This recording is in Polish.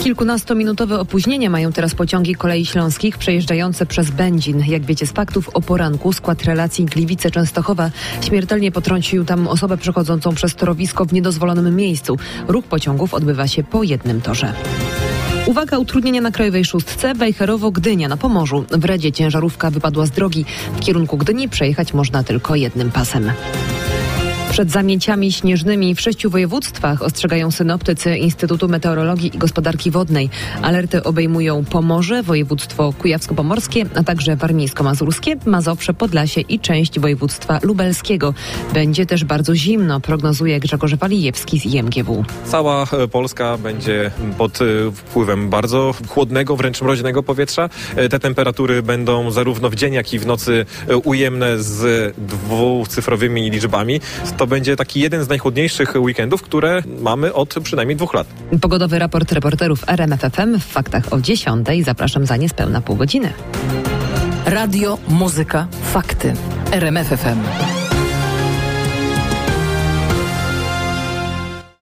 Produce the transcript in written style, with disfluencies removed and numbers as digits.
Kilkunastominutowe opóźnienie mają teraz pociągi kolei śląskich przejeżdżające przez Będzin. Jak wiecie z faktów, o poranku skład relacji Gliwice-Częstochowa śmiertelnie potrącił tam osobę przechodzącą przez torowisko w niedozwolonym miejscu. Ruch pociągów odbywa się po jednym torze. Uwaga, utrudnienia na Krajowej Szóstce, Wejherowo-Gdynia na Pomorzu. W Redzie ciężarówka wypadła z drogi. W kierunku Gdyni przejechać można tylko jednym pasem. Przed zamieciami śnieżnymi w 6 województwach ostrzegają synoptycy Instytutu Meteorologii i Gospodarki Wodnej. Alerty obejmują Pomorze, województwo kujawsko-pomorskie, a także warmińsko-mazurskie, Mazowsze, Podlasie i część województwa lubelskiego. Będzie też bardzo zimno, prognozuje Grzegorz Walijewski z IMGW. Cała Polska będzie pod wpływem bardzo chłodnego, wręcz mroźnego powietrza. Te temperatury będą zarówno w dzień, jak i w nocy ujemne z dwucyfrowymi liczbami. To będzie taki jeden z najchłodniejszych weekendów, które mamy od przynajmniej 2 lat. Pogodowy raport reporterów RMF FM w faktach o 10:00. Zapraszam za niespełna pół godziny. Radio, muzyka, fakty. RMF FM.